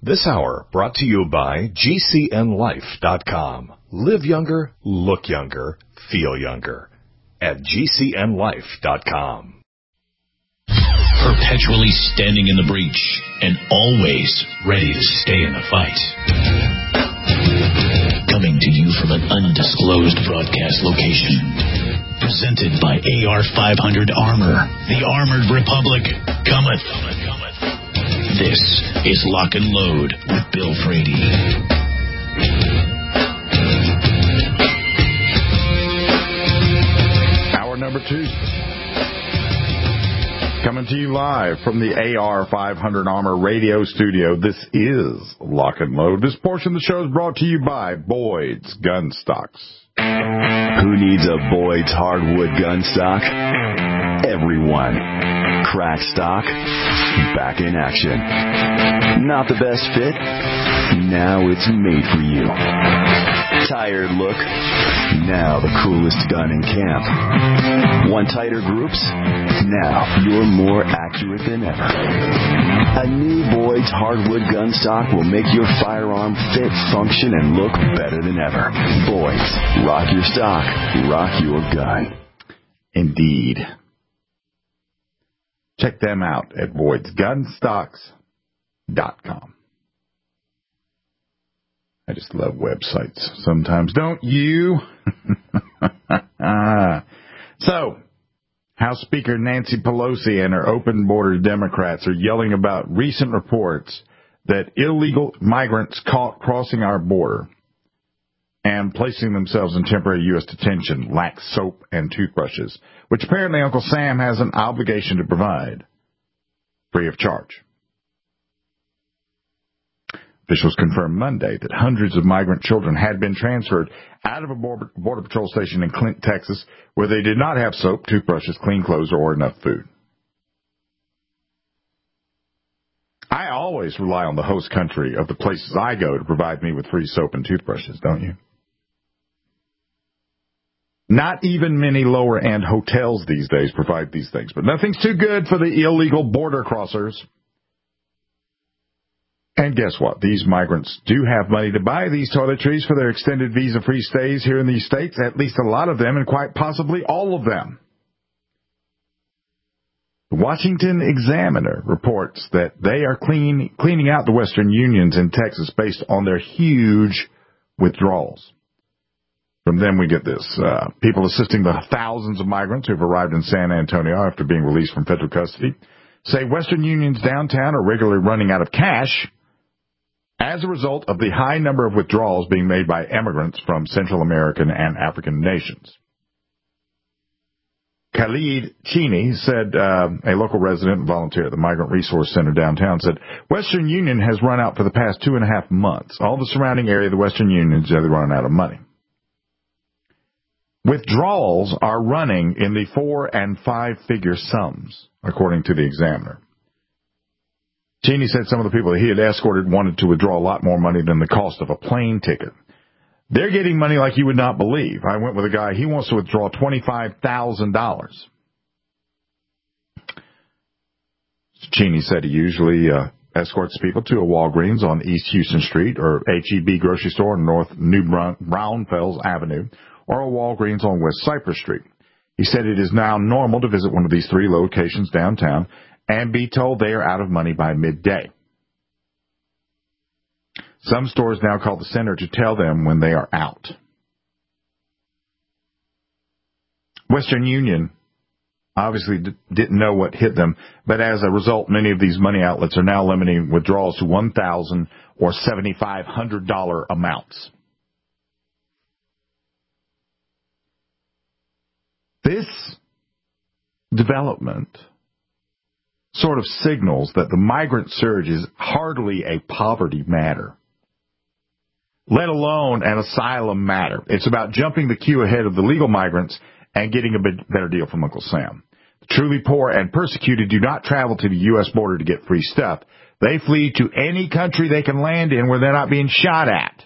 This hour brought to you by GCNLife.com. Live younger, look younger, feel younger. At GCNLife.com. Perpetually standing in the breach and always ready to stay in the fight. Coming to you from an undisclosed broadcast location. Presented by AR-500 Armor. The Armored Republic cometh. This is Lock and Load with Bill Frady. Hour number 2. Coming to you live from the AR-500 Armor radio studio. This is Lock and Load. This portion of the show is brought to you by Boyd's Gun Stocks. Who needs a Boyd's hardwood gun stock? Everyone. Crack stock, back in action. Not the best fit? Now it's made for you. Tired look? Now the coolest gun in camp. Want tighter groups? Now you're more accurate than ever. A new Boyd's hardwood gun stock will make your firearm fit, function, and look better than ever. Boyd's, rock your stock, rock your gun. Indeed. Check them out at Boyd'sGunstocks.com. I just love websites sometimes, don't you? So, House Speaker Nancy Pelosi and her open border Democrats are yelling about recent reports that illegal migrants caught crossing our border and placing themselves in temporary U.S. detention lack soap and toothbrushes, which apparently Uncle Sam has an obligation to provide free of charge. Officials confirmed Monday that hundreds of migrant children had been transferred out of a Border Patrol station in Clint, Texas, where they did not have soap, toothbrushes, clean clothes, or enough food. I always rely on the host country of the places I go to provide me with free soap and toothbrushes, don't you? Not even many lower-end hotels these days provide these things, but nothing's too good for the illegal border crossers. And guess what? These migrants do have money to buy these toiletries for their extended visa-free stays here in these states, at least a lot of them, and quite possibly all of them. The Washington Examiner reports that they are cleaning out the Western Unions in Texas based on their huge withdrawals. From them, we get this. People assisting the thousands of migrants who have arrived in San Antonio after being released from federal custody say Western Union's downtown are regularly running out of cash as a result of the high number of withdrawals being made by immigrants from Central American and African nations. Khalid Cheney said, a local resident and volunteer at the Migrant Resource Center downtown, said, Western Union has run out for the past 2.5 months. All the surrounding area of the Western Union is running out of money. Withdrawals are running in the 4- and 5-figure sums, according to the Examiner. Cheney said some of the people that he had escorted wanted to withdraw a lot more money than the cost of a plane ticket. They're getting money like you would not believe. I went with a guy, he wants to withdraw $25,000. Cheney said he usually escorts people to a Walgreens on East Houston Street or H-E-B grocery store on North New Braunfels Avenue, or a Walgreens on West Cypress Street. He said it is now normal to visit one of these 3 locations downtown and be told they are out of money by midday. Some stores now call the center to tell them when they are out. Western Union obviously didn't know what hit them, but as a result, many of these money outlets are now limiting withdrawals to $1,000 or $7,500 amounts. This development sort of signals that the migrant surge is hardly a poverty matter, let alone an asylum matter. It's about jumping the queue ahead of the legal migrants and getting a better deal from Uncle Sam. The truly poor and persecuted do not travel to the U.S. border to get free stuff. They flee to any country they can land in where they're not being shot at.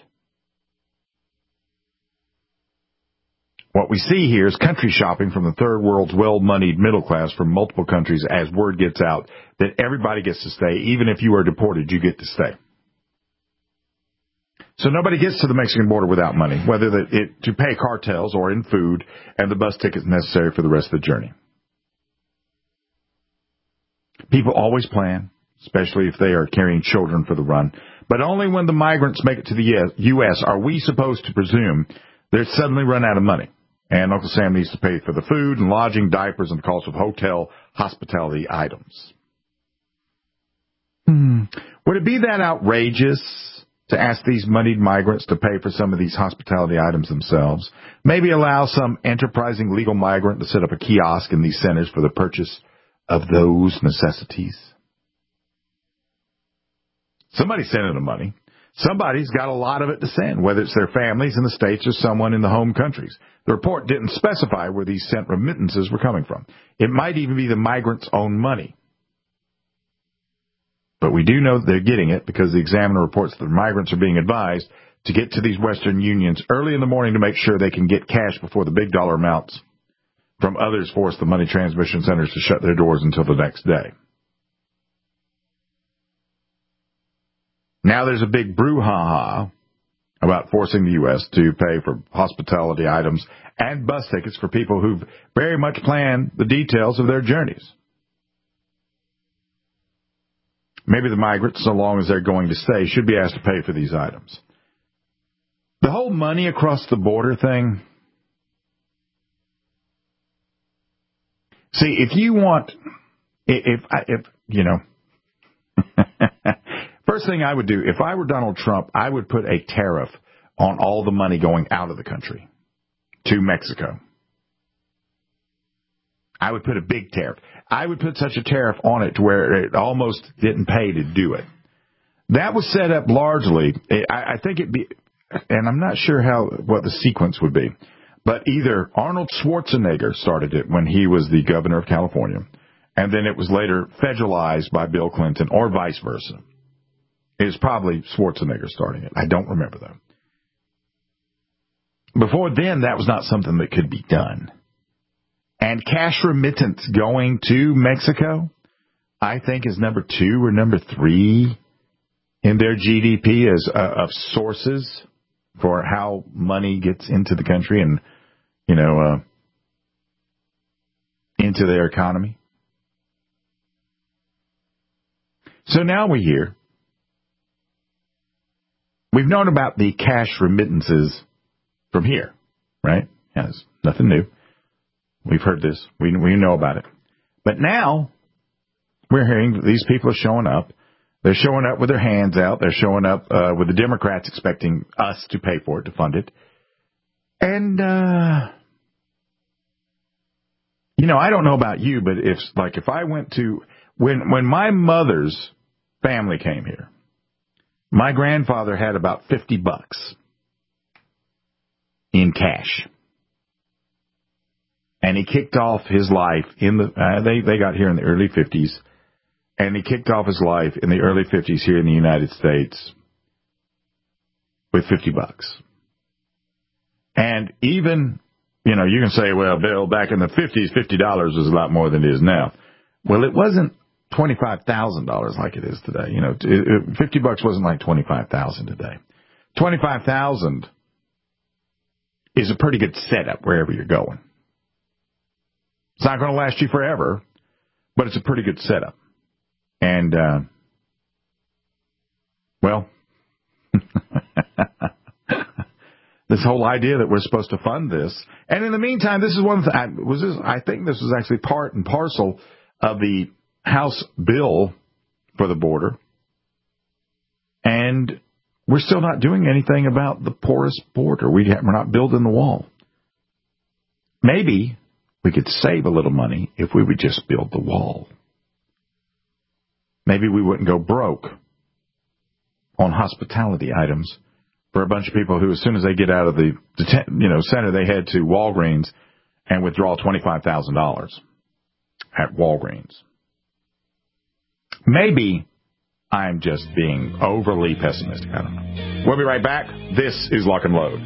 What we see here is country shopping from the third world's well-moneyed middle class from multiple countries as word gets out that everybody gets to stay. Even if you are deported, you get to stay. So nobody gets to the Mexican border without money, whether to pay cartels or in food and the bus tickets necessary for the rest of the journey. People always plan, especially if they are carrying children for the run. But only when the migrants make it to the U.S. are we supposed to presume they're suddenly run out of money. And Uncle Sam needs to pay for the food and lodging, diapers, and the cost of hotel hospitality items. Would it be that outrageous to ask these moneyed migrants to pay for some of these hospitality items themselves? Maybe allow some enterprising legal migrant to set up a kiosk in these centers for the purchase of those necessities. Somebody's sending them money. Somebody's got a lot of it to send, whether it's their families in the States or someone in the home countries. The report didn't specify where these sent remittances were coming from. It might even be the migrants' own money. But we do know that they're getting it because the Examiner reports that the migrants are being advised to get to these Western unions early in the morning to make sure they can get cash before the big dollar amounts from others force the money transmission centers to shut their doors until the next day. Now there's a big brouhaha about forcing the U.S. to pay for hospitality items and bus tickets for people who've very much planned the details of their journeys. Maybe the migrants, so long as they're going to stay, should be asked to pay for these items. The whole money across the border thing. See, if you want, if you know, first thing I would do, if I were Donald Trump, I would put a tariff on all the money going out of the country to Mexico. I would put a big tariff. I would put such a tariff on it to where it almost didn't pay to do it. That was set up largely, I think it'd be, and I'm not sure what the sequence would be, but either Arnold Schwarzenegger started it when he was the governor of California, and then it was later federalized by Bill Clinton, or vice versa. It was probably Schwarzenegger starting it. I don't remember, though. Before then, that was not something that could be done. And cash remittance going to Mexico, I think, is number 2 or number 3 in their GDP as of sources for how money gets into the country and, into their economy. So now we hear. We've known about the cash remittances from here, right? Yeah, it's nothing new. We've heard this. We know about it. But now we're hearing that these people are showing up. They're showing up with their hands out. They're showing up with the Democrats expecting us to pay for it, to fund it. And, I don't know about you, but if I went to, when my mother's family came here, my grandfather had about $50 in cash. And he kicked off his life they got here in the early 50s, and he kicked off his life in the early 50s here in the United States with $50. And even, you can say, well, Bill, back in the 50s, $50 was a lot more than it is now. Well, it wasn't $25,000 like it is today. $50 wasn't like $25,000 today. $25,000 is a pretty good setup wherever you're going. It's not going to last you forever, but it's a pretty good setup. And, this whole idea that we're supposed to fund this. And in the meantime, this is one thing. I think this was actually part and parcel of the House bill for the border. And we're still not doing anything about the porous border. We're not building the wall. Maybe we could save a little money if we would just build the wall. Maybe we wouldn't go broke on hospitality items for a bunch of people who, as soon as they get out of the center, they head to Walgreens and withdraw $25,000 at Walgreens. Maybe I'm just being overly pessimistic. I don't know. We'll be right back. This is Lock and Load.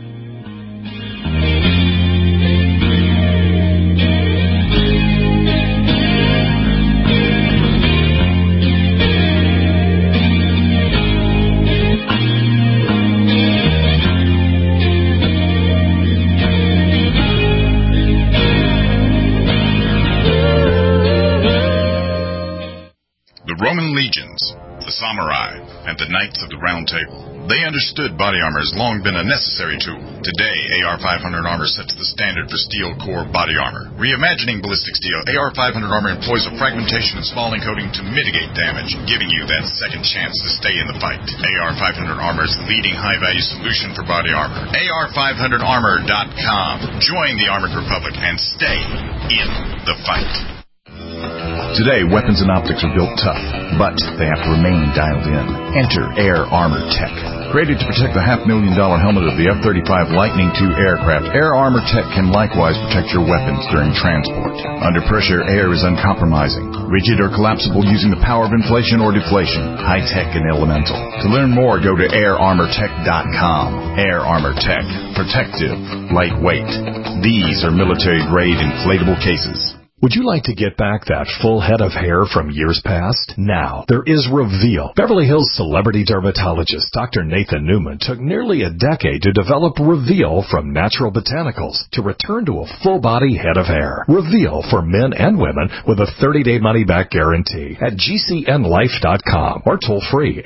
Knights of the Round Table. They understood body armor has long been a necessary tool. Today, AR-500 armor sets the standard for steel core body armor. Reimagining ballistic steel, AR-500 armor employs a fragmentation and spalling coating to mitigate damage, giving you that second chance to stay in the fight. AR-500 armor is the leading high-value solution for body armor. AR500armor.com. Join the Armored Republic and stay in the fight. Today, weapons and optics are built tough, but they have to remain dialed in. Enter Air Armor Tech. Created to protect the $500,000 helmet of the F-35 Lightning II aircraft, Air Armor Tech can likewise protect your weapons during transport. Under pressure, air is uncompromising, rigid or collapsible using the power of inflation or deflation, high-tech and elemental. To learn more, go to airarmortech.com. Air Armor Tech. Protective. Lightweight. These are military-grade inflatable cases. Would you like to get back that full head of hair from years past? Now, there is Reveal. Beverly Hills celebrity dermatologist Dr. Nathan Newman took nearly a decade to develop Reveal from natural botanicals to return to a full-body head of hair. Reveal for men and women with a 30-day money-back guarantee at GCNlife.com or toll-free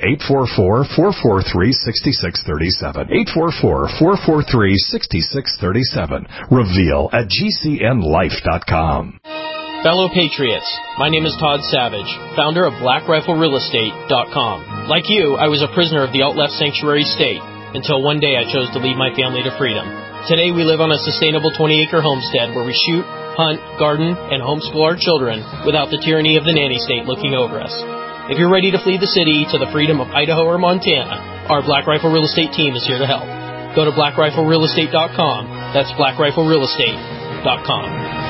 844-443-6637. 844-443-6637. Reveal at GCNlife.com. Fellow Patriots, my name is Todd Savage, founder of BlackRifleRealEstate.com. Like you, I was a prisoner of the alt-left sanctuary state until one day I chose to lead my family to freedom. Today we live on a sustainable 20-acre homestead where we shoot, hunt, garden, and homeschool our children without the tyranny of the nanny state looking over us. If you're ready to flee the city to the freedom of Idaho or Montana, our Black Rifle Real Estate team is here to help. Go to BlackRifleRealEstate.com. That's BlackRifleRealEstate.com.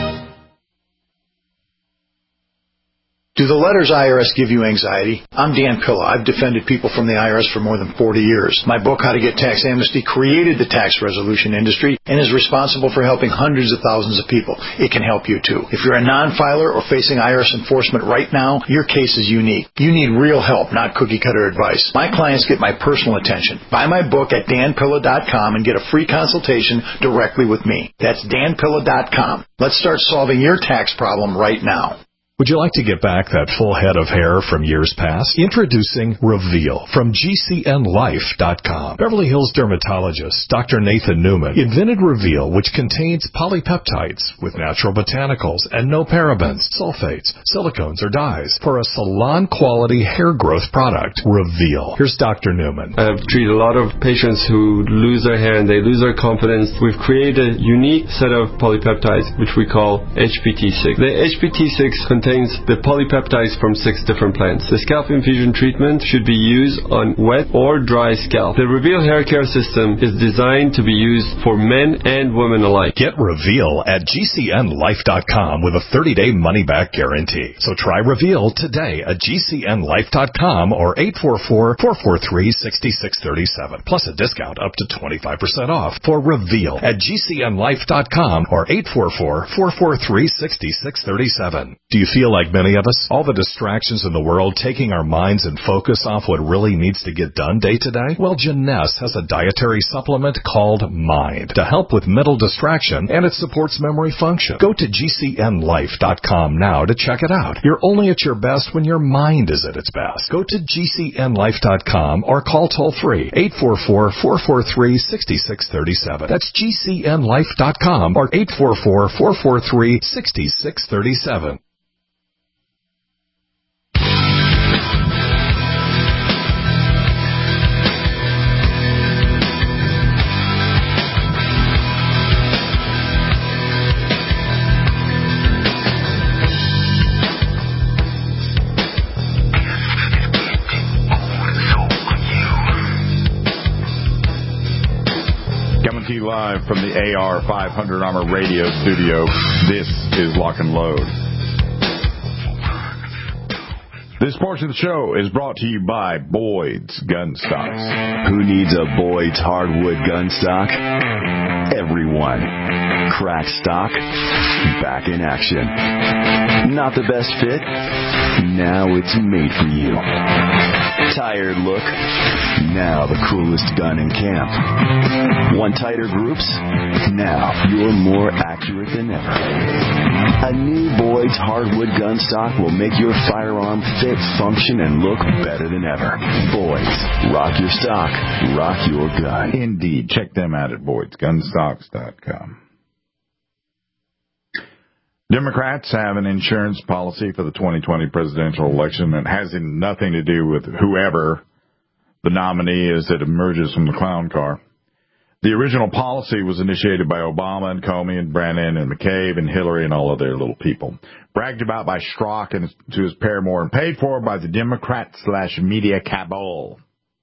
Do the letters IRS give you anxiety? I'm Dan Pilla. I've defended people from the IRS for more than 40 years. My book, How to Get Tax Amnesty, created the tax resolution industry and is responsible for helping hundreds of thousands of people. It can help you too. If you're a non-filer or facing IRS enforcement right now, your case is unique. You need real help, not cookie-cutter advice. My clients get my personal attention. Buy my book at danpilla.com and get a free consultation directly with me. That's danpilla.com. Let's start solving your tax problem right now. Would you like to get back that full head of hair from years past? Introducing Reveal from GCNlife.com. Beverly Hills dermatologist Dr. Nathan Newman invented Reveal, which contains polypeptides with natural botanicals and no parabens, sulfates, silicones, or dyes for a salon-quality hair growth product. Reveal. Here's Dr. Newman. I've treated a lot of patients who lose their hair and they lose their confidence. We've created a unique set of polypeptides, which we call HPT6. The HPT6 contains the polypeptides from 6 different plants. The scalp infusion treatment should be used on wet or dry scalp. The Reveal hair care system is designed to be used for men and women alike. Get Reveal at GCNlife.com with a 30-day money-back guarantee. So try Reveal today at GCNlife.com or 844-443-6637. Plus a discount up to 25% off for Reveal at GCNlife.com or 844-443-6637. Do you feel like many of us, all the distractions in the world taking our minds and focus off what really needs to get done day to day? Well, Jeunesse has a dietary supplement called Mind to help with mental distraction, and it supports memory function. Go to GCNlife.com now to check it out. You're only at your best when your mind is at its best. Go to GCNlife.com or call toll-free 844-443-6637. That's GCNlife.com or 844-443-6637. Live from the AR500 Armor Radio studio, this is Lock and Load. This portion of the show is brought to you by Boyd's Gun Stocks. Who needs a Boyd's hardwood gun stock? Everyone. Crack stock, back in action. Not the best fit? Now it's made for you. Tired look? Now the coolest gun in camp. Want tighter groups? Now you're more accurate than ever. A new Boyd's hardwood gun stock will make your firearm fit, function, and look better than ever. Boyd's. Rock your stock. Rock your gun. Indeed. Check them out at Boyd'sGunstocks.com. Democrats have an insurance policy for the 2020 presidential election that has nothing to do with whoever the nominee is that emerges from the clown car. The original policy was initiated by Obama and Comey and Brennan and McCabe and Hillary and all of their little people. Bragged about by Strzok and to his paramour and paid for by the Democrat/media cabal.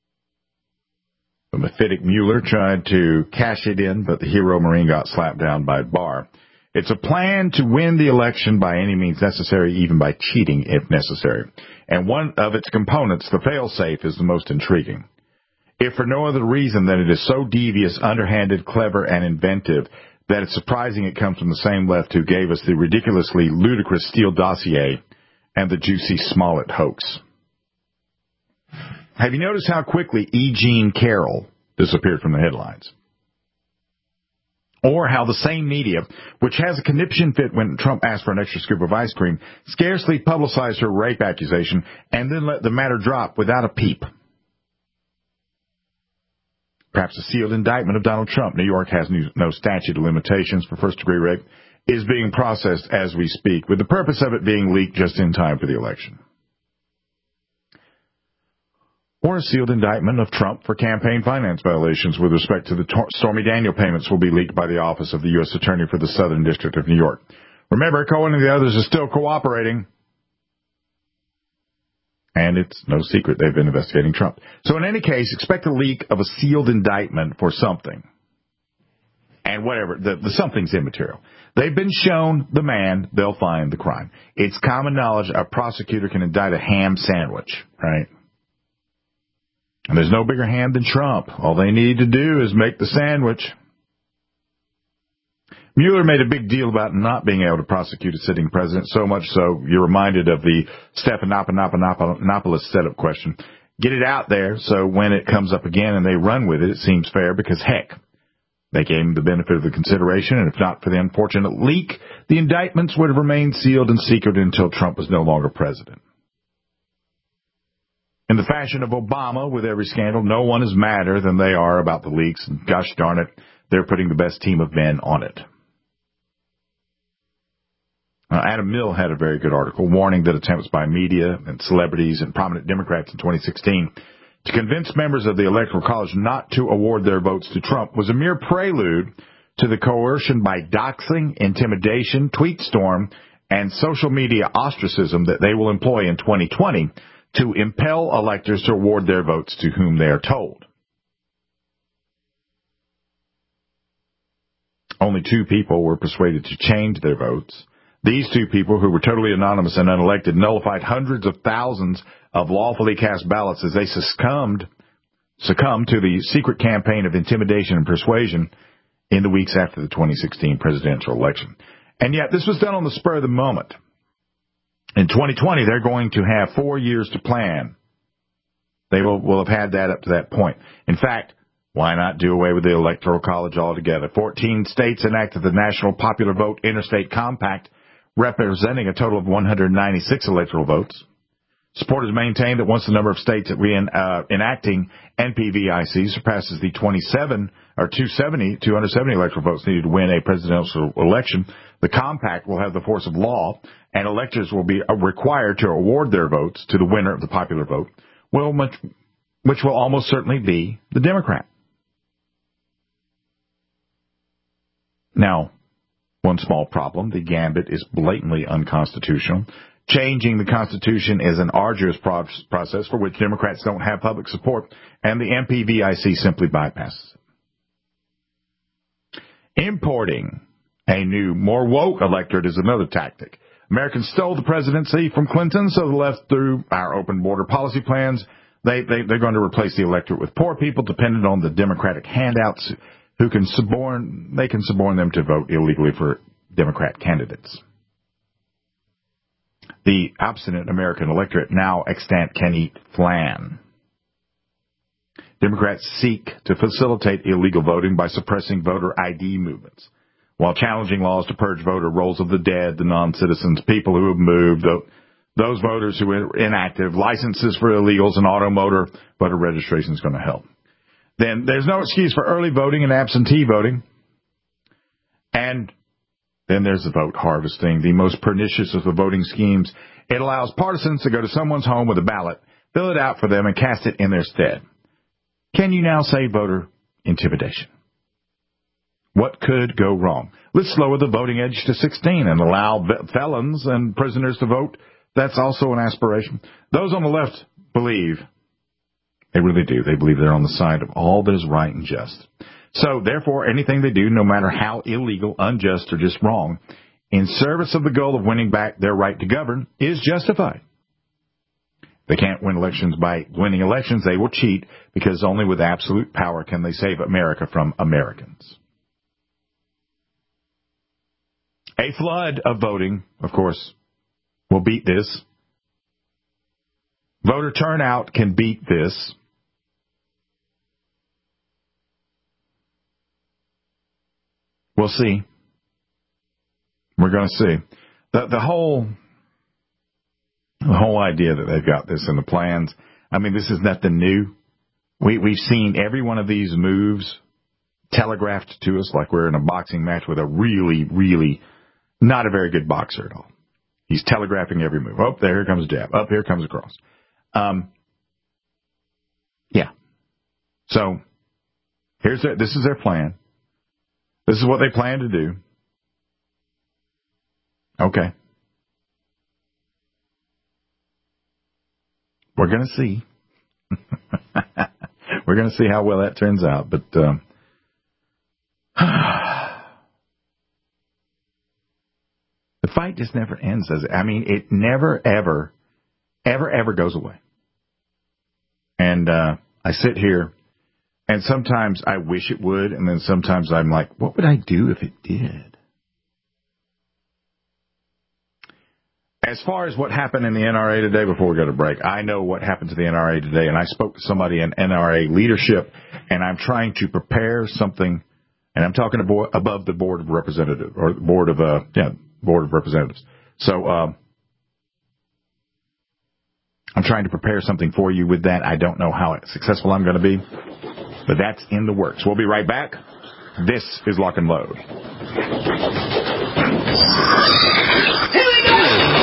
The mephitic Mueller tried to cash it in, but the hero Marine got slapped down by Barr. It's a plan to win the election by any means necessary, even by cheating if necessary. And one of its components, the fail-safe, is the most intriguing. If for no other reason than it is so devious, underhanded, clever, and inventive that it's surprising it comes from the same left who gave us the ridiculously ludicrous Steele dossier and the juicy Smollett hoax. Have you noticed how quickly E. Jean Carroll disappeared from the headlines? Or how the same media, which has a conniption fit when Trump asked for an extra scoop of ice cream, scarcely publicized her rape accusation and then let the matter drop without a peep. Perhaps a sealed indictment of Donald Trump. New York has no statute of limitations for first-degree rape, is being processed as we speak, with the purpose of it being leaked just in time for the election. Or a sealed indictment of Trump for campaign finance violations with respect to the Stormy Daniels payments will be leaked by the Office of the U.S. Attorney for the Southern District of New York. Remember, Cohen and the others are still cooperating. And it's no secret they've been investigating Trump. So in any case, expect a leak of a sealed indictment for something. And whatever, the something's immaterial. They've been shown the man, they'll find the crime. It's common knowledge a prosecutor can indict a ham sandwich, right? And there's no bigger ham than Trump. All they need to do is make the sandwich. Mueller made a big deal about not being able to prosecute a sitting president, so much so you're reminded of the Stephanopoulos setup question. Get it out there so when it comes up again and they run with it, it seems fair because, heck, they gave him the benefit of the consideration, and if not for the unfortunate leak, the indictments would have remained sealed and secret until Trump was no longer president. In the fashion of Obama, with every scandal, no one is madder than they are about the leaks, and gosh darn it, they're putting the best team of men on it. Adam Mill had a very good article warning that attempts by media and celebrities and prominent Democrats in 2016 to convince members of the Electoral College not to award their votes to Trump was a mere prelude to the coercion by doxing, intimidation, tweet storm, and social media ostracism that they will employ in 2020 to impel electors to award their votes to whom they are told. Only 2 people were persuaded to change their votes. These 2 people, who were totally anonymous and unelected, nullified hundreds of thousands of lawfully cast ballots as they succumbed to the secret campaign of intimidation and persuasion in the weeks after the 2016 presidential election. And yet this was done on the spur of the moment. In 2020, they're going to have 4 years to plan. They will have had that up to that point. In fact, why not do away with the Electoral College altogether? 14 states enacted the National Popular Vote Interstate Compact, representing a total of 196 electoral votes. Supporters maintain that once the number of states enacting NPVIC surpasses the 270 electoral votes needed to win a presidential election, the compact will have the force of law, and electors will be required to award their votes to the winner of the popular vote, which will almost certainly be the Democrat. Now, one small problem, the gambit is blatantly unconstitutional. Changing the Constitution is an arduous process for which Democrats don't have public support, and the NPVIC simply bypasses it. Importing a new, more woke electorate is another tactic. Americans stole the presidency from Clinton, so the left, through our open border policy plans, they're going to replace the electorate with poor people dependent on the Democratic handouts who can suborn them to vote illegally for Democrat candidates. The obstinate American electorate now extant can eat flan. Democrats seek to facilitate illegal voting by suppressing voter ID movements, while challenging laws to purge voter rolls of the dead, the non-citizens, people who have moved, those voters who are inactive, licenses for illegals, and automotor voter registration is going to help. Then there's no excuse for early voting and absentee voting. And then there's the vote harvesting, the most pernicious of the voting schemes. It allows partisans to go to someone's home with a ballot, fill it out for them, and cast it in their stead. Can you now say voter intimidation? What could go wrong? Let's lower the voting age to 16 and allow felons and prisoners to vote. That's also an aspiration. Those on the left believe, they really do, they believe they're on the side of all that is right and just. So, therefore, anything they do, no matter how illegal, unjust, or just wrong, in service of the goal of winning back their right to govern, is justified. They can't win elections by winning elections. They will cheat, because only with absolute power can they save America from Americans. A flood of voting, of course, will beat this. Voter turnout can beat this. We'll see. We're going to see. The whole idea that they've got this in the plans, I mean, this is nothing new. We've seen every one of these moves telegraphed to us like we're in a boxing match with a really, really not a very good boxer at all. He's telegraphing every move. Oh, there, here comes a jab. Up, here comes a cross. Yeah. So, this is their plan. This is what they plan to do. Okay. We're going to see. We're going to see how well that turns out. But the fight just never ends, does it? I mean, it never, ever, ever, ever goes away. And I sit here, and sometimes I wish it would, and then sometimes I'm like, what would I do if it did? As far as what happened in the NRA today, before we go to break, I know what happened to the NRA today, and I spoke to somebody in NRA leadership, and I'm trying to prepare something, and I'm talking above the Board of Representatives, or Board of Representatives. So I'm trying to prepare something for you with that. I don't know how successful I'm going to be, but that's in the works. We'll be right back. This is Lock and Load. Here we go!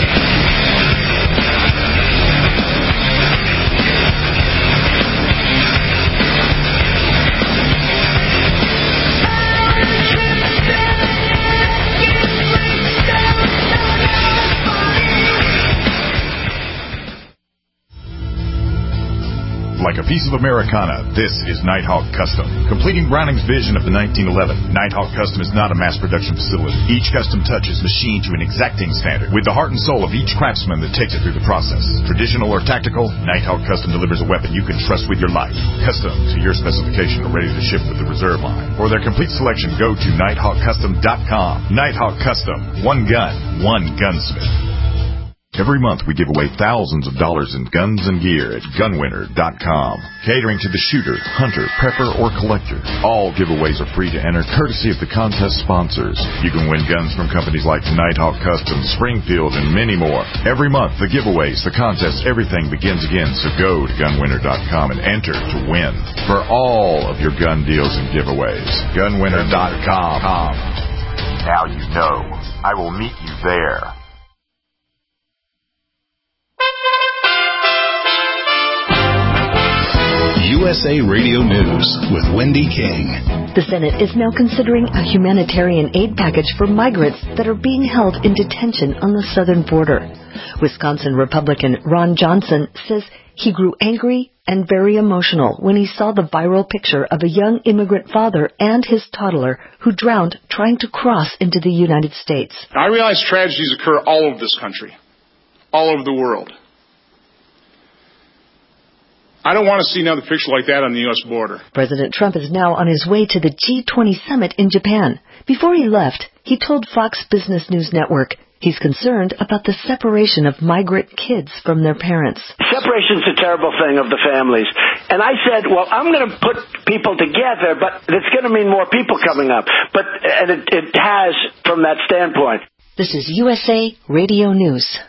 Like a piece of Americana, this is Nighthawk Custom. Completing Browning's vision of the 1911, Nighthawk Custom is not a mass production facility. Each custom touch is machined to an exacting standard, with the heart and soul of each craftsman that takes it through the process. Traditional or tactical, Nighthawk Custom delivers a weapon you can trust with your life. Custom to your specification or ready to ship with the reserve line. For their complete selection, go to NighthawkCustom.com. Nighthawk Custom. One gun, one gunsmith. Every month we give away thousands of dollars in guns and gear at gunwinner.com. Catering to the shooter, hunter, prepper, or collector. All giveaways are free to enter, courtesy of the contest sponsors. You can win guns from companies like Nighthawk Custom, Springfield, and many more. Every month, the giveaways, the contests, everything begins again. So go to gunwinner.com and enter to win for all of your gun deals and giveaways. Gunwinner.com. Now you know. I will meet you there. USA Radio News with Wendy King. The Senate is now considering a humanitarian aid package for migrants that are being held in detention on the southern border. Wisconsin Republican Ron Johnson says he grew angry and very emotional when he saw the viral picture of a young immigrant father and his toddler who drowned trying to cross into the United States. I realize tragedies occur all over this country, all over the world. I don't want to see another picture like that on the U.S. border. President Trump is now on his way to the G20 summit in Japan. Before he left, he told Fox Business News Network He's concerned about the separation of migrant kids from their parents. Separation's a terrible thing of the families. And I said, well, I'm going to put people together, but it's going to mean more people coming up. And it has from that standpoint. This is USA Radio News.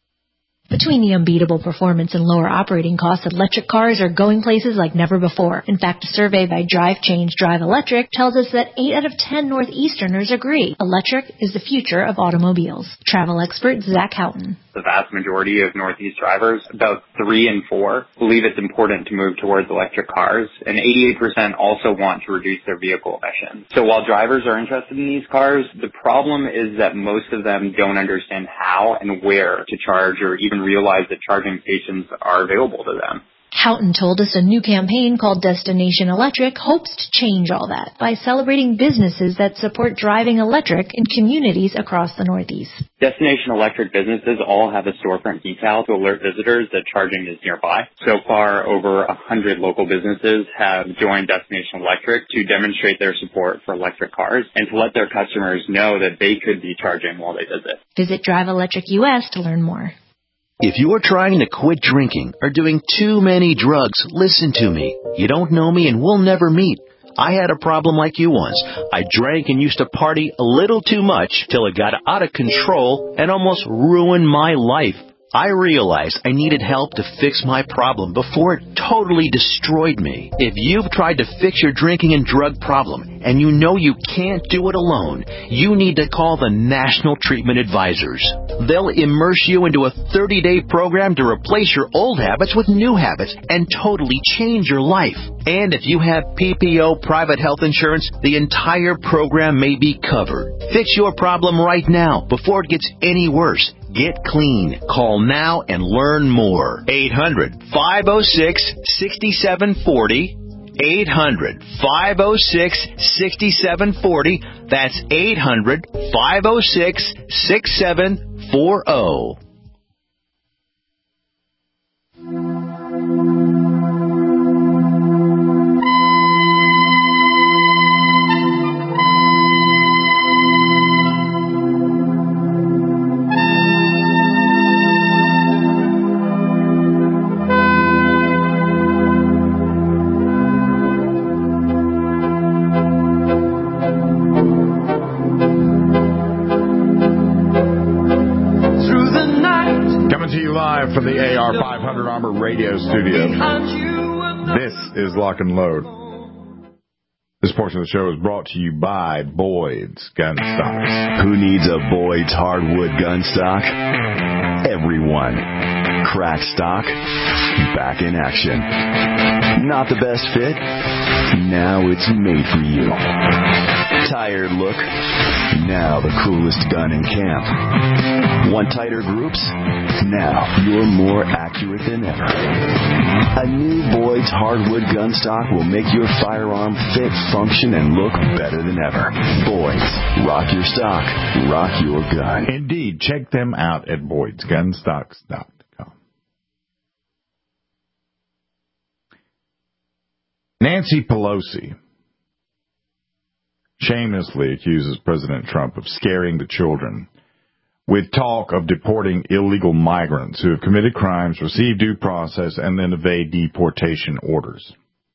Between the unbeatable performance and lower operating costs, electric cars are going places like never before. In fact, a survey by Drive Change Drive Electric tells us that 8 out of 10 Northeasterners agree electric is the future of automobiles. Travel expert Zach Houghton. The vast majority of Northeast drivers, about 3 in 4, believe it's important to move towards electric cars, and 88% also want to reduce their vehicle emissions. So while drivers are interested in these cars, the problem is that most of them don't understand how and where to charge or even realize that charging stations are available to them. Houghton told us a new campaign called Destination Electric hopes to change all that by celebrating businesses that support driving electric in communities across the Northeast. Destination Electric businesses all have a storefront decal to alert visitors that charging is nearby. So far, over 100 local businesses have joined Destination Electric to demonstrate their support for electric cars and to let their customers know that they could be charging while they visit. Visit Drive Electric US to learn more. If you're trying to quit drinking or doing too many drugs, listen to me. You don't know me and we'll never meet. I had a problem like you once. I drank and used to party a little too much till it got out of control and almost ruined my life. I realized I needed help to fix my problem before it totally destroyed me. If you've tried to fix your drinking and drug problem and you know you can't do it alone, you need to call the National Treatment Advisors. They'll immerse you into a 30-day program to replace your old habits with new habits and totally change your life. And if you have PPO private health insurance, the entire program may be covered. Fix your problem right now before it gets any worse. Get clean. Call now and learn more. 800-506-6740. 800-506-6740. That's 800-506-6740. From the AR500 Armor radio studio. This is Lock and Load. This portion of the show is brought to you by Boyd's Gun Stocks. Who needs a Boyd's hardwood gun stock? Everyone. Crack stock, back in action. Not the best fit? Now it's made for you. Tired look? Now the coolest gun in camp. Want tighter groups? Now you're more accurate than ever. A new Boyd's hardwood gun stock will make your firearm fit, function, and look better than ever. Boyd's. Rock your stock. Rock your gun. Indeed. Check them out at Boyd'sGunstocks.com. Nancy Pelosi shamelessly accuses President Trump of scaring the children with talk of deporting illegal migrants who have committed crimes, received due process, and then evade deportation orders.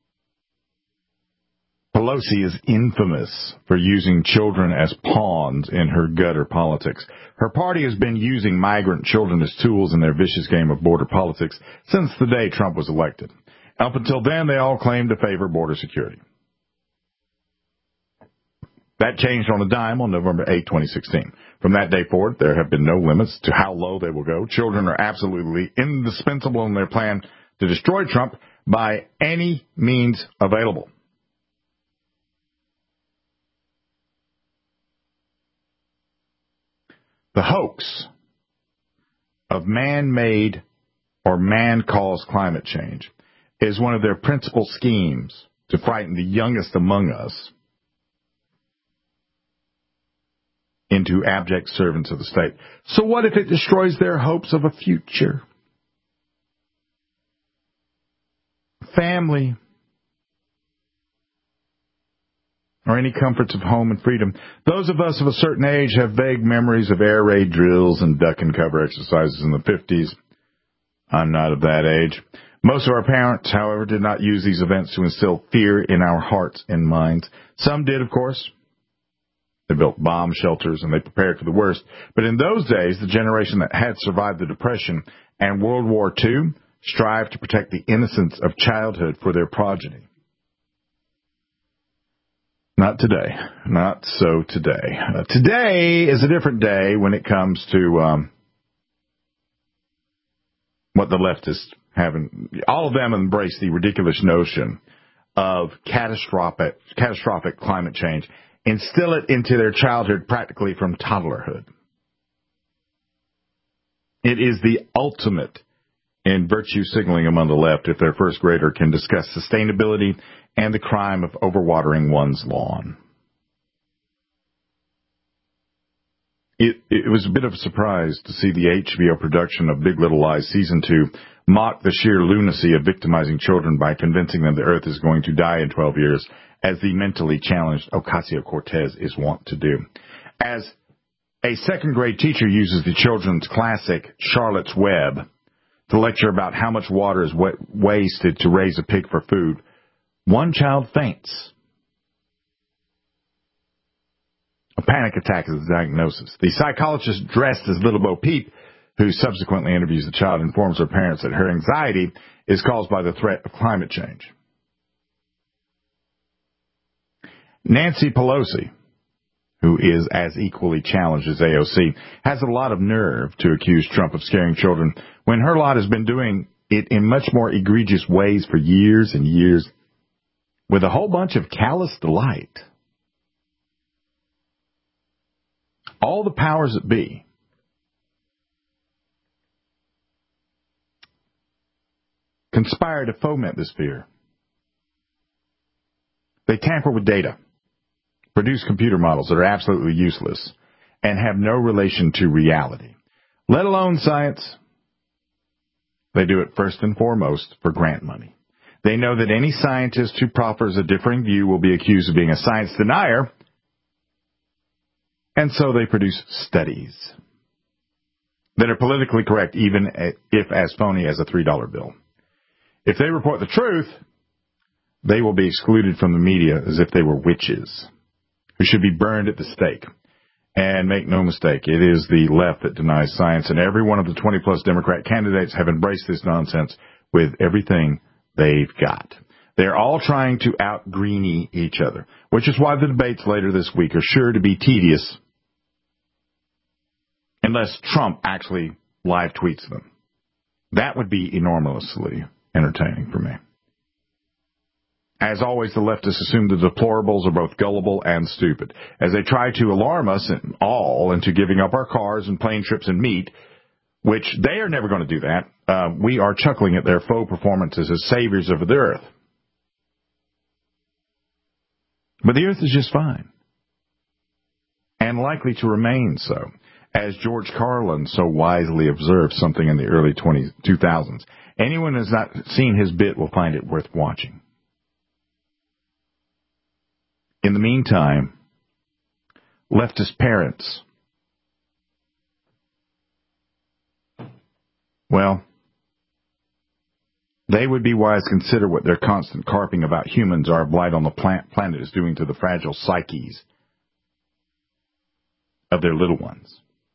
Pelosi is infamous for using children as pawns in her gutter politics. Her party has been using migrant children as tools in their vicious game of border politics since the day Trump was elected. Up until then, they all claimed to favor border security. That changed on a dime on November 8, 2016. From that day forward, there have been no limits to how low they will go. Children are absolutely indispensable in their plan to destroy Trump by any means available. The hoax of man-made or man-caused climate change is one of their principal schemes to frighten the youngest among us into abject servants of the state. So what if it destroys their hopes of a future? Family. or any comforts of home and freedom. Those of us of a certain age have vague memories of air raid drills and duck and cover exercises in the 50s. I'm not of that age. Most of our parents, however, did not use these events to instill fear in our hearts and minds. Some did, of course. They built bomb shelters and they prepared for the worst. But in those days, the generation that had survived the Depression and World War II strived to protect the innocence of childhood for their progeny. Not today. Not so today. Today is a different day when it comes to what the leftists haven't. All of them embrace the ridiculous notion of catastrophic climate change, instill it into their childhood practically from toddlerhood. It is the ultimate in virtue signaling among the left if their first grader can discuss sustainability and the crime of overwatering one's lawn. It was a bit of a surprise to see the HBO production of Big Little Lies Season 2 mock the sheer lunacy of victimizing children by convincing them the Earth is going to die in 12 years, as the mentally challenged Ocasio-Cortez is wont to do. As a second-grade teacher uses the children's classic Charlotte's Web to lecture about how much water is wasted to raise a pig for food, one child faints. A panic attack is the diagnosis. The psychologist dressed as Little Bo Peep, who subsequently interviews the child, informs her parents that her anxiety is caused by the threat of climate change. Nancy Pelosi, who is as equally challenged as AOC, has a lot of nerve to accuse Trump of scaring children when her lot has been doing it in much more egregious ways for years and years, with a whole bunch of callous delight. All the powers that be conspire to foment this fear. They tamper with data, produce computer models that are absolutely useless and have no relation to reality, let alone science. They do it first and foremost for grant money. They know that any scientist who proffers a differing view will be accused of being a science denier, and so they produce studies that are politically correct, even if as phony as a $3 bill. If they report the truth, they will be excluded from the media as if they were witches who should be burned at the stake. And make no mistake, it is the left that denies science, and every one of the 20-plus Democrat candidates have embraced this nonsense with everything they've got. They're all trying to out-greenie each other, which is why the debates later this week are sure to be tedious unless Trump actually live tweets them. That would be enormously entertaining for me. As always, the leftists assume the deplorables are both gullible and stupid, as they try to alarm us all into giving up our cars and plane trips and meat, which they are never going to do that. We are chuckling at their faux performances as saviors of the earth. But the earth is just fine, and likely to remain so, as George Carlin so wisely observed something in the early 2000s. Anyone who has not seen his bit will find it worth watching. In the meantime, leftist parents, well, they would be wise to consider what their constant carping about humans, our blight on the planet, is doing to the fragile psyches of their little ones.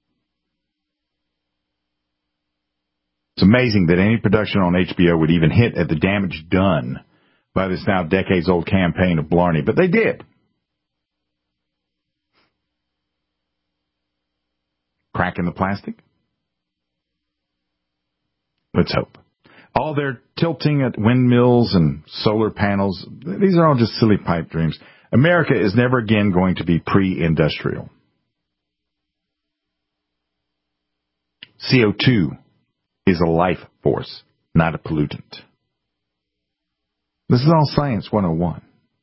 It's amazing that any production on HBO would even hint at the damage done by this now decades-old campaign of Blarney, but they did. Crack in the plastic? Let's hope. All their tilting at windmills and solar panels, these are all just silly pipe dreams. America is never again going to be pre-industrial. CO2 is a life force, not a pollutant. This is all Science 101.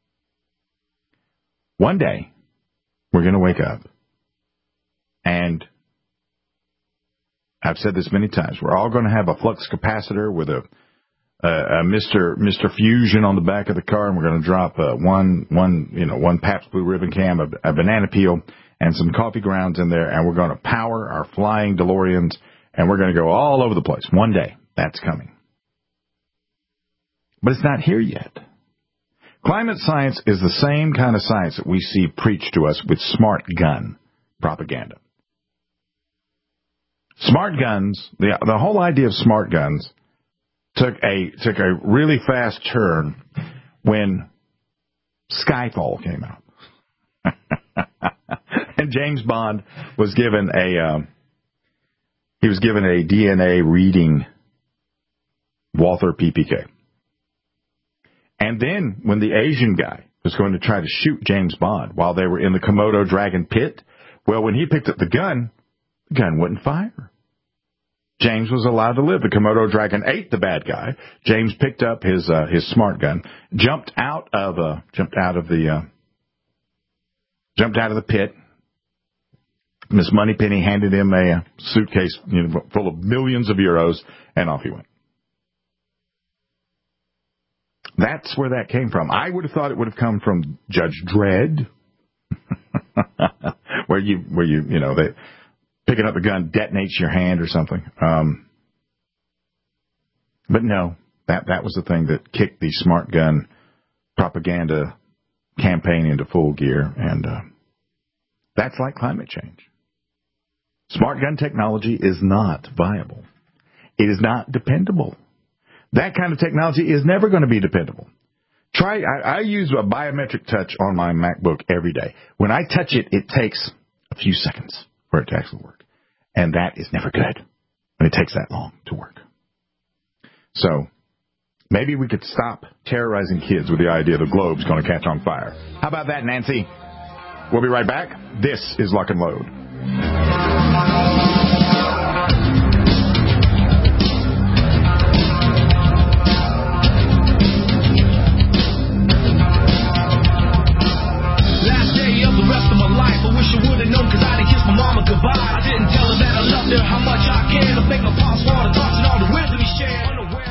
One day, we're going to wake up, and I've said this many times, we're all going to have a flux capacitor with a Mr. Fusion on the back of the car, and we're going to drop one Pabst Blue Ribbon can, a banana peel, and some coffee grounds in there, and we're going to power our flying DeLoreans, and we're going to go all over the place. One day, that's coming. But it's not here yet. Climate science is the same kind of science that we see preached to us with smart gun propaganda. Smart guns, the whole idea of smart guns took a really fast turn when Skyfall came out. And James Bond was given a DNA reading Walther PPK. And then when the Asian guy was going to try to shoot James Bond while they were in the Komodo dragon pit, well, when he picked up the gun wouldn't fire. James was allowed to live. The Komodo dragon ate the bad guy. James picked up his smart gun, jumped out of the pit. Miss Moneypenny handed him a suitcase full of millions of euros, and off he went. That's where that came from. I would have thought it would have come from Judge Dredd, where they picking up a gun detonates your hand or something. But no, that was the thing that kicked the smart gun propaganda campaign into full gear, and that's like climate change. Smart gun technology is not viable. It is not dependable. That kind of technology is never going to be dependable. I use a biometric touch on my MacBook every day. When I touch it, it takes a few seconds for it to actually work. And that is never good when it takes that long to work. So maybe we could stop terrorizing kids with the idea the globe's going to catch on fire. How about that, Nancy? We'll be right back. This is Lock and Load. I didn't tell her that I loved her, how much I care to make my pulse water thoughts and all the wisdom we share.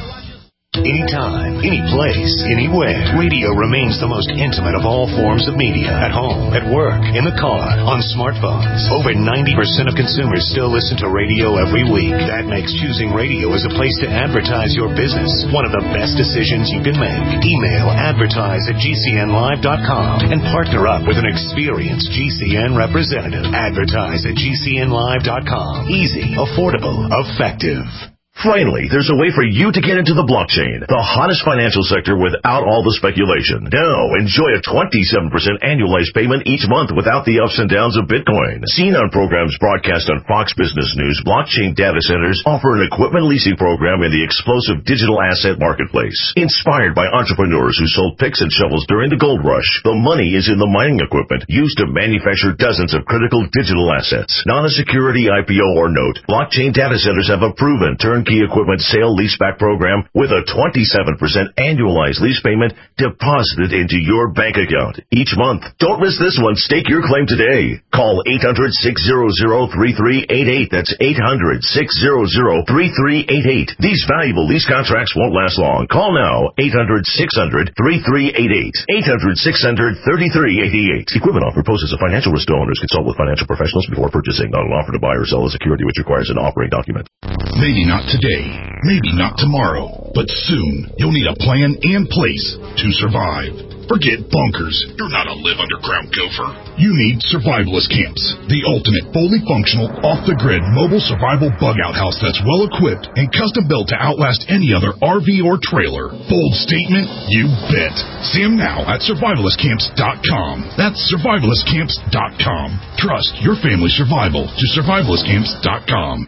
Anytime, any place, anywhere. Radio remains the most intimate of all forms of media. At home, at work, in the car, on smartphones. Over 90% of consumers still listen to radio every week. That makes choosing radio as a place to advertise your business one of the best decisions you can make. Email advertise@gcnlive.com and partner up with an experienced GCN representative. Advertise@gcnlive.com. Easy, affordable, effective. Finally, there's a way for you to get into the blockchain, the hottest financial sector without all the speculation. Now, enjoy a 27% annualized payment each month without the ups and downs of Bitcoin. Seen on programs broadcast on Fox Business News, blockchain data centers offer an equipment leasing program in the explosive digital asset marketplace. Inspired by entrepreneurs who sold picks and shovels during the gold rush, the money is in the mining equipment used to manufacture dozens of critical digital assets. Not a security IPO or note, blockchain data centers have a proven turnkey equipment sale leaseback program with a 27% annualized lease payment deposited into your bank account each month. Don't miss this one. Stake your claim today. Call 800-600-3388. That's 800-600-3388. These valuable lease contracts won't last long. Call now. 800-600-3388. 800-600-3388. Equipment offer poses a financial risk to owners. Consult with financial professionals before purchasing. Not an offer to buy or sell a security which requires an offering document. Maybe not today, maybe not tomorrow, but soon you'll need a plan in place to survive. Forget bunkers. You're not a live underground gopher. You need survivalist camps, the ultimate fully functional, off-the-grid mobile survival bug-out house that's well-equipped and custom-built to outlast any other RV or trailer. Bold statement? You bet. See them now at survivalistcamps.com. That's survivalistcamps.com. Trust your family's survival to survivalistcamps.com.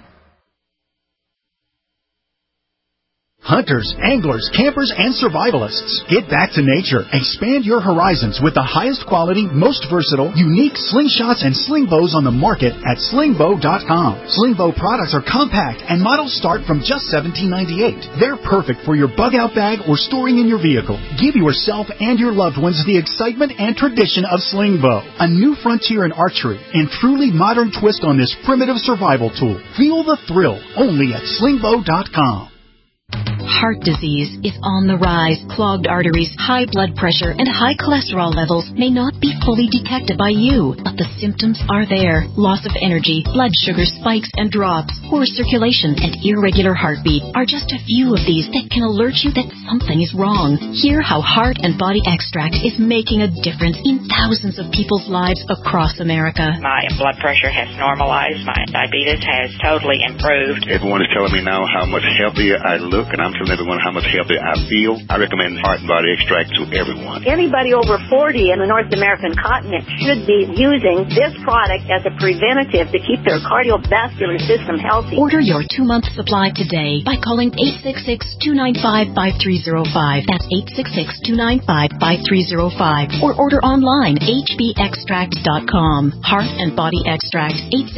Hunters, anglers, campers, and survivalists. Get back to nature. Expand your horizons with the highest quality, most versatile, unique slingshots and sling bows on the market at slingbow.com. Slingbow products are compact and models start from just $17.98. They're perfect for your bug-out bag or storing in your vehicle. Give yourself and your loved ones the excitement and tradition of Slingbow, a new frontier in archery and truly modern twist on this primitive survival tool. Feel the thrill only at slingbow.com. heart disease is on the rise. Clogged arteries, high blood pressure, and high cholesterol levels may not be fully detected by you, but the symptoms are there. Loss of energy, blood sugar spikes and drops, poor circulation, and irregular heartbeat are just a few of these that can alert you that something is wrong. Hear how Heart and Body Extract is making a difference in thousands of people's lives across America. My blood pressure has normalized. My diabetes has totally improved. Everyone is telling me now how much healthier I look, and I'm telling everyone how much healthier I feel. I recommend Heart and Body Extract to everyone. Anybody over 40 in the North American continent should be using this product as a preventative to keep their cardiovascular system healthy. Order your 2-month supply today by calling 866-295-5305. That's 866-295-5305. Or order online, hbextract.com. Heart and Body Extract,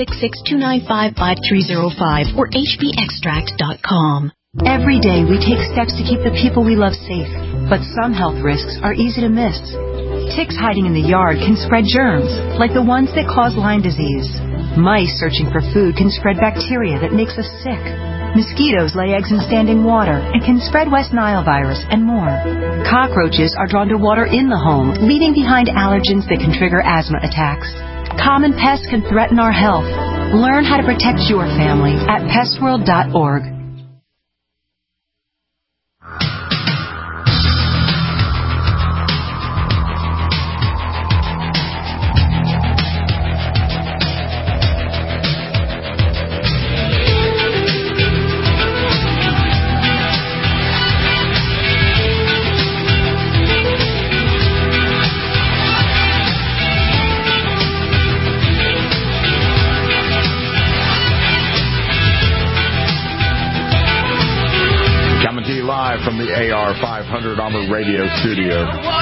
866-295-5305 or hbextract.com. Every day we take steps to keep the people we love safe, but some health risks are easy to miss. Ticks hiding in the yard can spread germs, like the ones that cause Lyme disease. Mice searching for food can spread bacteria that makes us sick. Mosquitoes lay eggs in standing water and can spread West Nile virus and more. Cockroaches are drawn to water in the home, leaving behind allergens that can trigger asthma attacks. Common pests can threaten our health. Learn how to protect your family at pestworld.org. From the AR-500 Armor Radio Studio.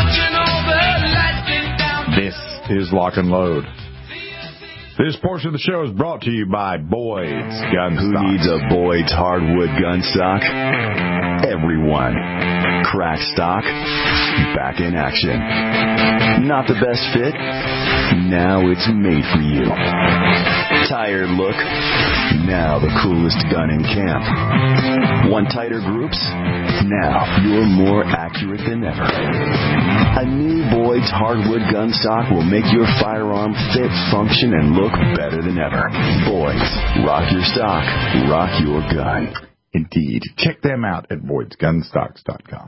This is Lock and Load. This portion of the show is brought to you by Boyd's Gun Stock. Who needs a Boyd's hardwood gun stock? Everyone. Crack stock. Back in action. Not the best fit? Now it's made for you. Tired look? Now the coolest gun in camp. Want tighter groups? Now you're more accurate than ever. A new Boyd's hardwood gun stock will make your firearm fit, function, and look better than ever. Boyd's. Rock your stock. Rock your gun. Indeed. Check them out at Boyd'sGunstocks.com.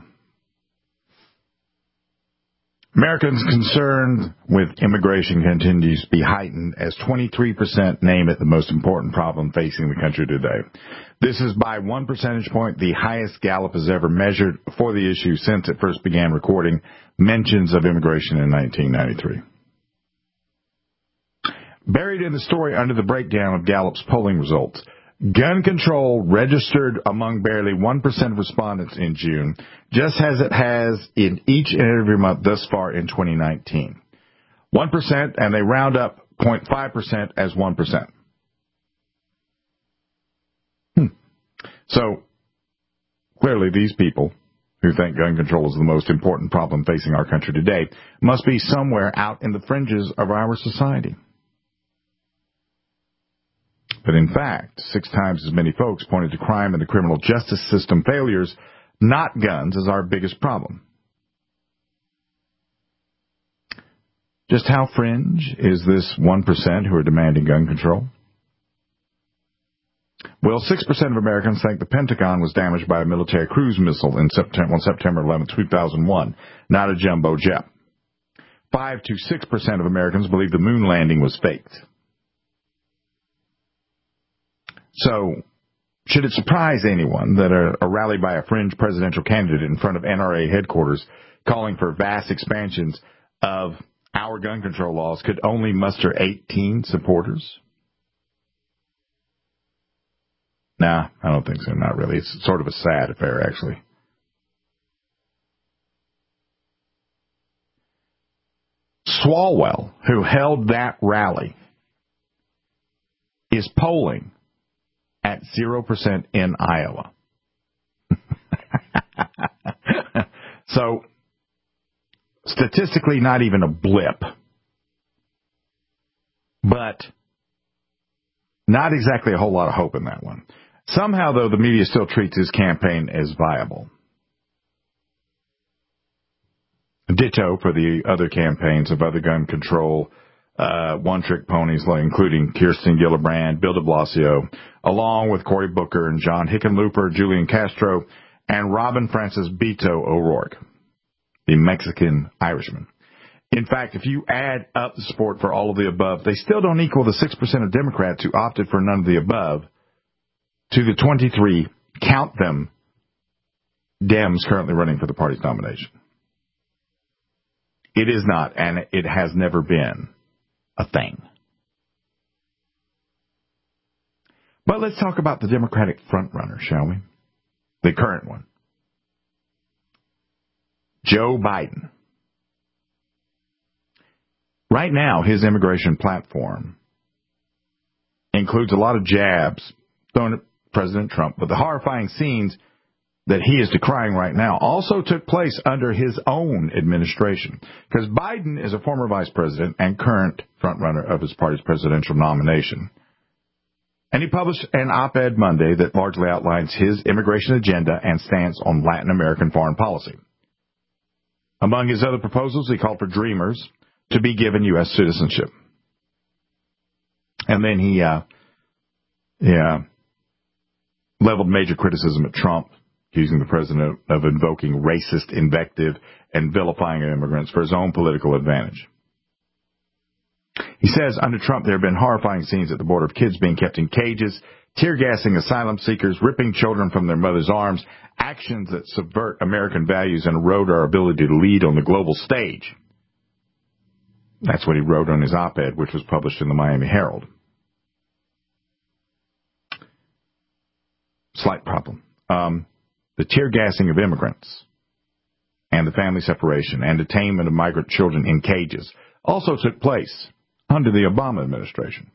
Americans' concern with immigration continues to be heightened as 23% name it the most important problem facing the country today. This is by 1 percentage point the highest Gallup has ever measured for the issue since it first began recording mentions of immigration in 1993. Buried in the story under the breakdown of Gallup's polling results, gun control registered among barely 1% of respondents in June, just as it has in each and every month thus far in 2019. 1%, and they round up 0.5% as 1%. So, clearly these people who think gun control is the most important problem facing our country today must be somewhere out in the fringes of our society. But in fact, 6 times as many folks pointed to crime and the criminal justice system failures, not guns, as our biggest problem. Just how fringe is this 1% who are demanding gun control? Well, 6% of Americans think the Pentagon was damaged by a military cruise missile on September 11, 2001, not a jumbo jet. 5 to 6% of Americans believe the moon landing was faked. So, should it surprise anyone that a rally by a fringe presidential candidate in front of NRA headquarters calling for vast expansions of our gun control laws could only muster 18 supporters? Nah, I don't think so. Not really. It's sort of a sad affair, actually. Swalwell, who held that rally, is polling at 0% in Iowa. So, statistically, not even a blip. But not exactly a whole lot of hope in that one. Somehow, though, the media still treats his campaign as viable. Ditto for the other campaigns of other gun control, one-trick ponies, including Kirsten Gillibrand, Bill de Blasio, along with Cory Booker and John Hickenlooper, Julian Castro, and Robin Francis Beto O'Rourke, the Mexican Irishman. In fact, if you add up the support for all of the above, they still don't equal the 6% of Democrats who opted for none of the above to the 23, count them, Dems currently running for the party's nomination. It is not, and it has never been, a thing. But let's talk about the Democratic frontrunner, shall we? The current one. Joe Biden. Right now, his immigration platform includes a lot of jabs thrown at President Trump, but the horrifying scenes that he is decrying right now also took place under his own administration. Because Biden is a former vice president and current frontrunner of his party's presidential nomination. And he published an op-ed Monday that largely outlines his immigration agenda and stance on Latin American foreign policy. Among his other proposals, he called for Dreamers to be given U.S. citizenship. And then he leveled major criticism at Trump, accusing the president of invoking racist invective and vilifying immigrants for his own political advantage. He says, under Trump, there have been horrifying scenes at the border of kids being kept in cages, tear-gassing asylum seekers, ripping children from their mother's arms, actions that subvert American values and erode our ability to lead on the global stage. That's what he wrote on his op-ed, which was published in the Miami Herald. Slight problem. The tear-gassing of immigrants and the family separation and detainment of migrant children in cages also took place under the Obama administration.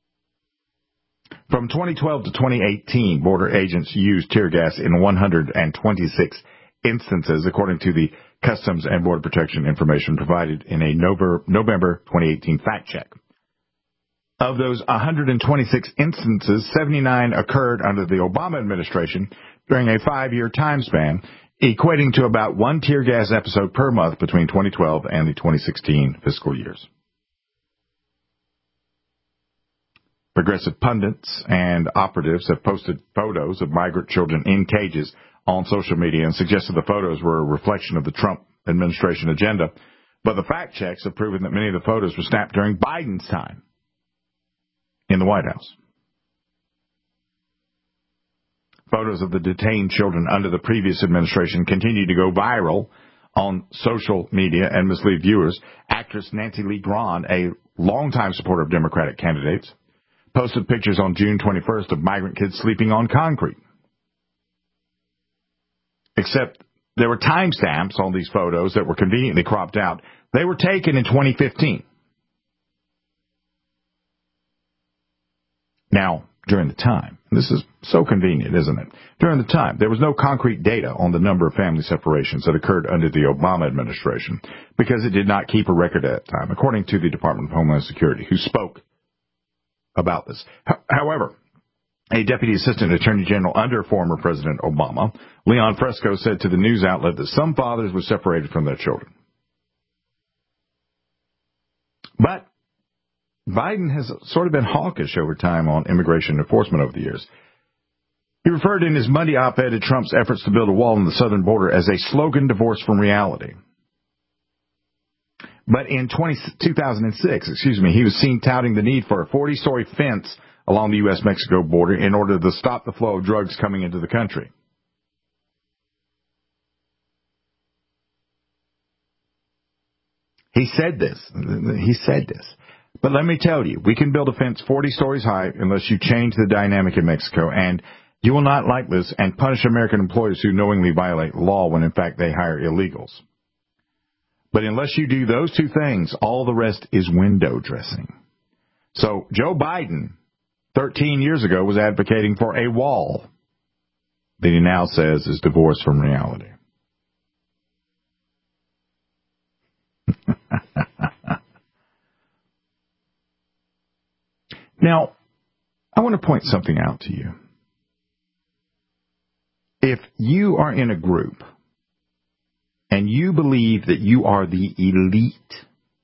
From 2012 to 2018, border agents used tear gas in 126 instances, according to the Customs and Border Protection information provided in a November 2018 fact check. Of those 126 instances, 79 occurred under the Obama administration during a 5-year time span, equating to about one tear gas episode per month between 2012 and the 2016 fiscal years. Progressive pundits and operatives have posted photos of migrant children in cages on social media and suggested the photos were a reflection of the Trump administration agenda, but the fact checks have proven that many of the photos were snapped during Biden's time in the White House. Photos of the detained children under the previous administration continue to go viral on social media and mislead viewers. Actress Nancy Lee Grahn, a longtime supporter of Democratic candidates, posted pictures on June 21st of migrant kids sleeping on concrete. Except there were timestamps on these photos that were conveniently cropped out. They were taken in 2015. Now, during the time, this is so convenient, isn't it? During the time, there was no concrete data on the number of family separations that occurred under the Obama administration because it did not keep a record at that time, according to the Department of Homeland Security, who spoke about this. However, a Deputy Assistant Attorney General under former President Obama, Leon Fresco, said to the news outlet that some fathers were separated from their children. But Biden has sort of been hawkish over time on immigration enforcement over the years. He referred in his Monday op-ed to Trump's efforts to build a wall on the southern border as a slogan divorced from reality. But in 2006, he was seen touting the need for a 40-story fence along the U.S.-Mexico border in order to stop the flow of drugs coming into the country. He said this. But let me tell you, we can build a fence 40 stories high unless you change the dynamic in Mexico, and you will not like this and punish American employers who knowingly violate law when, in fact, they hire illegals. But unless you do those two things, all the rest is window dressing. So Joe Biden, 13 years ago, was advocating for a wall that he now says is divorced from reality. Now, I want to point something out to you. if you are in a group and you believe that you are the elite,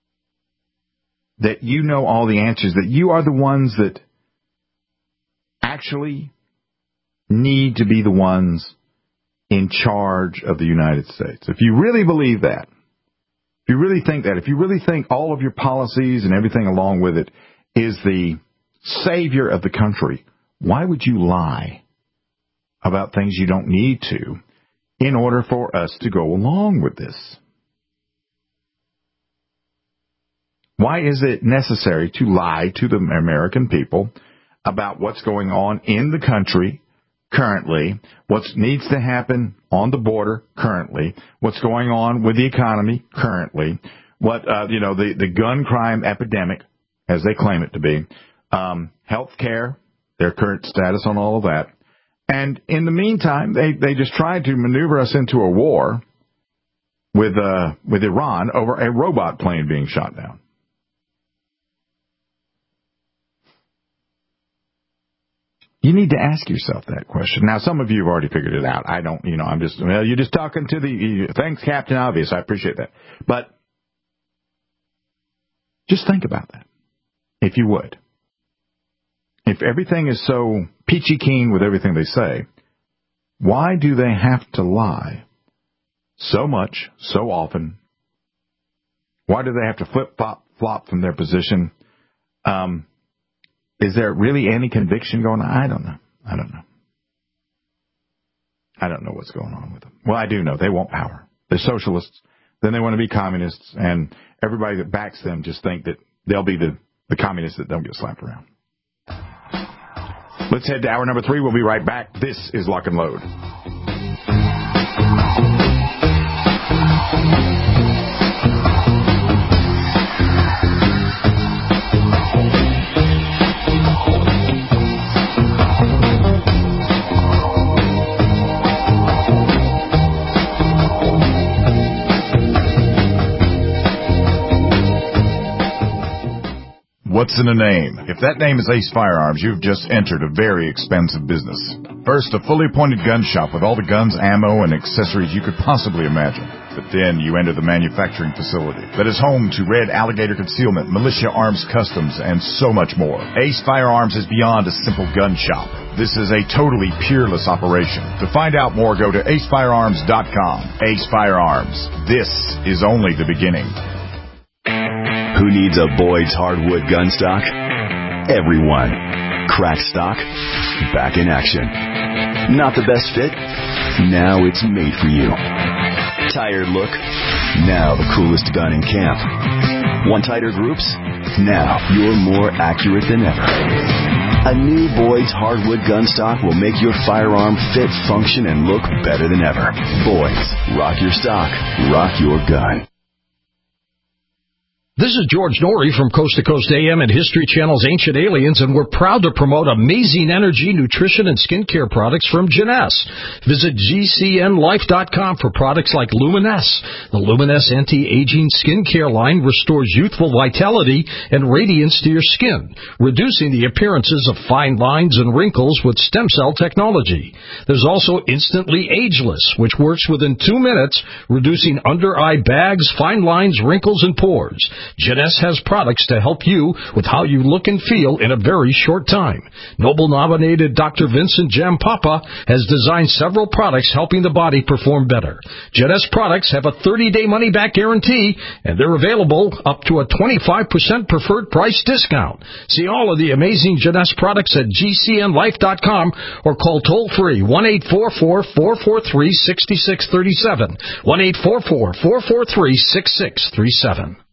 that you know all the answers, that you are the ones that actually need to be the ones in charge of the United States. If you really believe that, if you really think that, if you really think all of your policies and everything along with it is the savior of the country, why would you lie about things you don't need to in order for us to go along with this? Why is it necessary to lie to the American people about what's going on in the country currently, what needs to happen on the border currently, what's going on with the economy currently, what the gun crime epidemic, as they claim it to be, health care, their current status on all of that. And in the meantime, they just tried to maneuver us into a war with Iran over a robot plane being shot down. You need to ask yourself that question. Now, some of you have already figured it out. I don't, you're just talking to thanks, Captain Obvious. I appreciate that. But just think about that, if you would. If everything is so peachy keen with everything they say, why do they have to lie so much, so often? Why do they have to flip-flop from their position? Is there really any conviction going on? I don't know. I don't know what's going on with them. Well, I do know. They want power. They're socialists. Then they want to be communists. And everybody that backs them just think that they'll be the communists that don't get slapped around. Let's head to hour number 3. We'll be right back. This is Lock and Load. What's in a name? If that name is Ace Firearms, you've just entered a very expensive business. First, a fully appointed gun shop with all the guns, ammo, and accessories you could possibly imagine. But then you enter the manufacturing facility that is home to Red Alligator Concealment, Militia Arms Customs, and so much more. Ace Firearms is beyond a simple gun shop. This is a totally peerless operation. To find out more, go to acefirearms.com. Ace Firearms. This is only the beginning. Who needs a Boyd's hardwood gun stock? Everyone. Crack stock, back in action. Not the best fit? Now it's made for you. Tired look? Now the coolest gun in camp. Want tighter groups? Now you're more accurate than ever. A new Boyd's hardwood gun stock will make your firearm fit, function, and look better than ever. Boyd's. Rock your stock. Rock your gun. This is George Norrie from Coast to Coast AM and History Channel's Ancient Aliens, and we're proud to promote amazing energy, nutrition, and skincare products from Jeunesse. Visit GCNLife.com for products like Luminesce. The Luminesce anti-aging skincare line restores youthful vitality and radiance to your skin, reducing the appearances of fine lines and wrinkles with stem cell technology. There's also Instantly Ageless, which works within 2 minutes, reducing under-eye bags, fine lines, wrinkles, and pores. Jeunesse has products to help you with how you look and feel in a very short time. Nobel-nominated Dr. Vincent Jampapa has designed several products helping the body perform better. Jeunesse products have a 30-day money-back guarantee, and they're available up to a 25% preferred price discount. See all of the amazing Jeunesse products at GCNLife.com or call toll-free 1-844-443-6637, 1-844-443-6637.